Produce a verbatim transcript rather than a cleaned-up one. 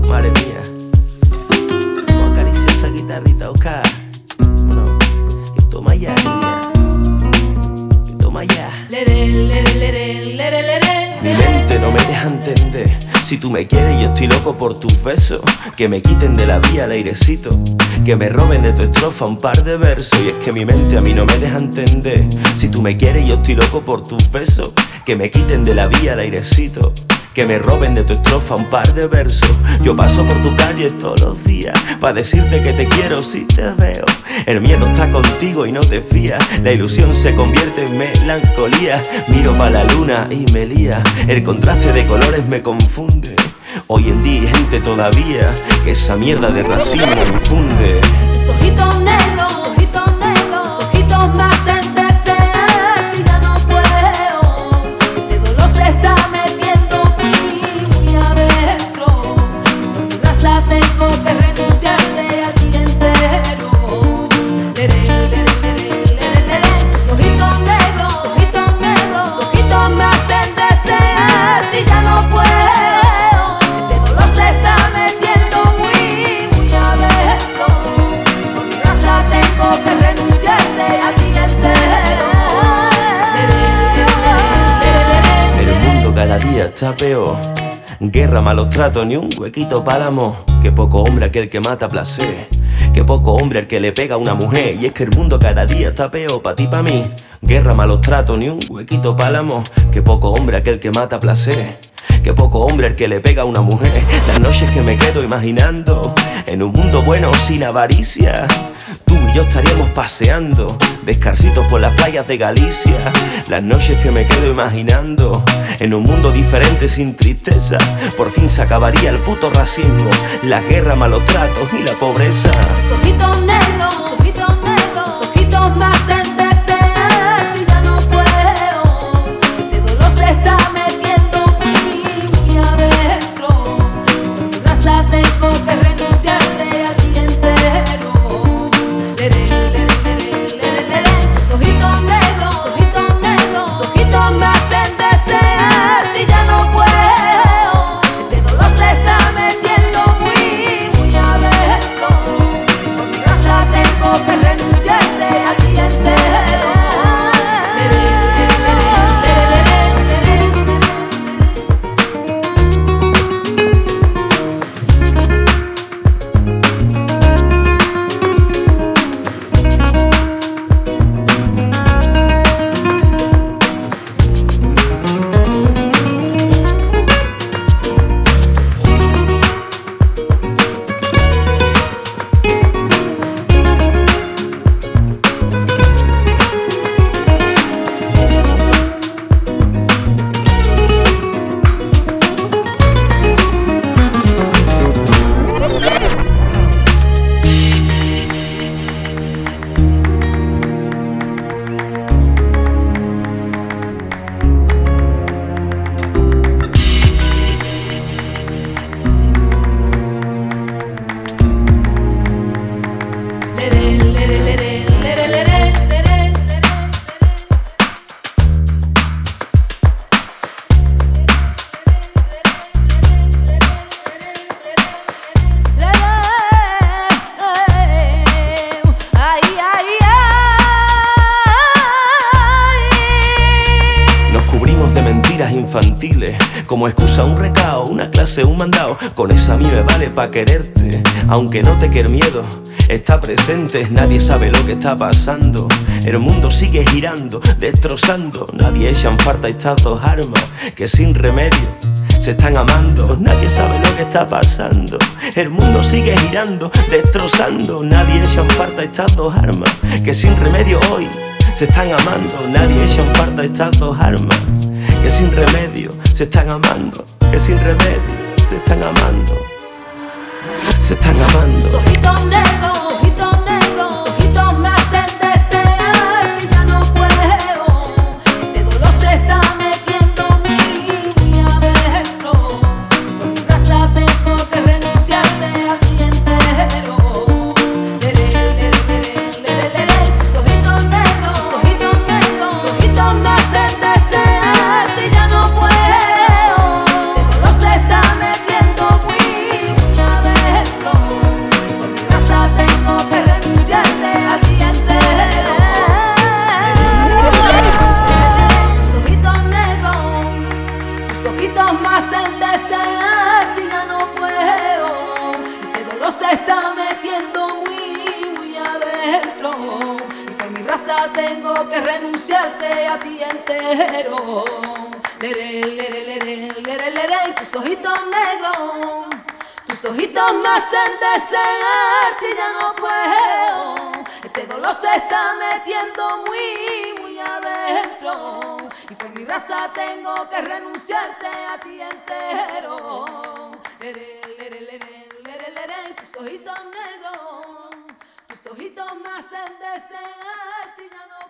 Madre mía, vamos a acariciar esa guitarrita, Oscar. Bueno, que toma ya, niña. Que toma ya. Mi mente no me deja entender. Si tú me quieres, yo estoy loco por tus besos. Que me quiten de la vía el airecito, que me roben de tu estrofa un par de versos. Y es que mi mente a mí no me deja entender. Si tú me quieres, yo estoy loco por tus besos. Que me quiten de la vía el airecito, que me roben de tu estrofa un par de versos. Yo paso por tu calle todos los días pa' decirte que te quiero si te veo. El miedo está contigo y no te fías. La ilusión se convierte en melancolía. Miro pa' la luna y me lía. El contraste de colores me confunde. Hoy en día hay gente todavía que esa mierda de racismo infunde. Tus ojitos negros, ojitos negros, ojitos me hacen desear y ya no puedo. Este dolor se está metiendo muy adentro. Por tu raza tengo que renunciarte a ti entero. Lere, lere, lere, lere, lere. Tus ojitos negros, ojitos negros, ojitos me hacen desear y ya no puedo. Que renunciarte a ti entero. El mundo cada día está peor. Guerra, malos tratos, ni un huequito para el amor. Que poco hombre aquel que mata placer. Que poco hombre el que le pega a una mujer. Y es que el mundo cada día está peor, pa' ti, pa' mí. Guerra, malos tratos, ni un huequito para el amor. Que poco hombre aquel que mata placer. Que poco hombre el que le pega a una mujer. Las noches que me quedo imaginando en un mundo bueno sin avaricia. Tú y yo estaríamos paseando descalcitos por las playas de Galicia. Las noches que me quedo imaginando en un mundo diferente sin tristeza. Por fin se acabaría el puto racismo, la guerra, malos tratos y la pobreza. Tus ojitos negros, ojitos negros, ojitos me hacen desear y ya no puedo. Este dolor se está metiendo muy, muy adentro. Por tu raza tengo que renunciarte a ti entero. Lere, lere, lere, lere, lere. Tus ojitos negros, ojitos negros, ojitos me hacen desear y ya no puedo. Este dolor se está metiendo muy, muy adentro. Por mi raza tengo que renunciarte a ti entero. Lere, lere, lere, lere, lere. Infantiles, como excusa un recao, una clase, un mandado. Con esa a mí me vale pa' quererte, aunque note que el miedo está presente. Nadie sabe lo que está pasando, el mundo sigue girando, destrozando. Nadie echa en falta estas dos armas que sin remedio se están amando. Nadie sabe lo que está pasando, el mundo sigue girando, destrozando. Nadie echa en falta estas dos armas que sin remedio hoy se están amando. Nadie echa en falta estas dos armas que sin remedio se están amando, que sin remedio se están amando, se están amando. Tus ojitos negros, ojitos negros, ojitos me hacen desear y ya no puedo. Este dolor se está metiendo muy, muy adentro. Por tu raza tengo que renunciarte a ti entero. Lere, lere, lere, lere, lere. Tus ojitos negros, ojitos negros, ojitos me hacen desear y ya no puedo. Este dolor se está metiendo muy, muy raza tengo que renunciarte a ti entero. Lere, lere, lere, lere, lere, tus ojitos negros, tus ojitos me hacen desearte y ya no puedo. Este dolor se está metiendo muy, muy adentro. Y por mi raza tengo que renunciarte a ti entero. Lere, lere, lere, lere, lere, tus ojitos negros, tus ojitos me hacen desearte y ya no